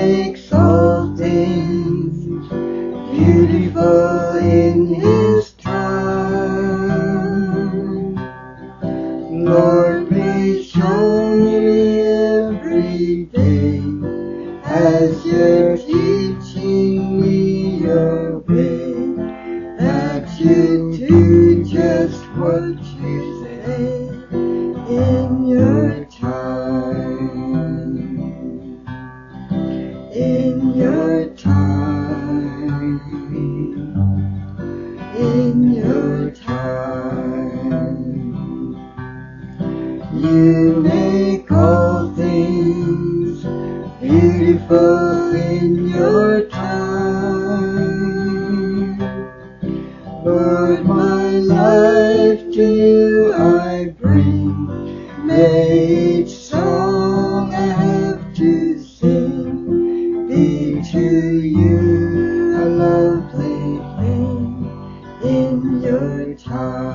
makes all things beautiful in His time. Lord, please show me every day as You're teaching me Your way, that You do just what You say in Your time. In Your time. In Your time. You make all things beautiful in Your time. Lord, my life to You I bring. May each song I have to sing be to You a lovely thing in Your time.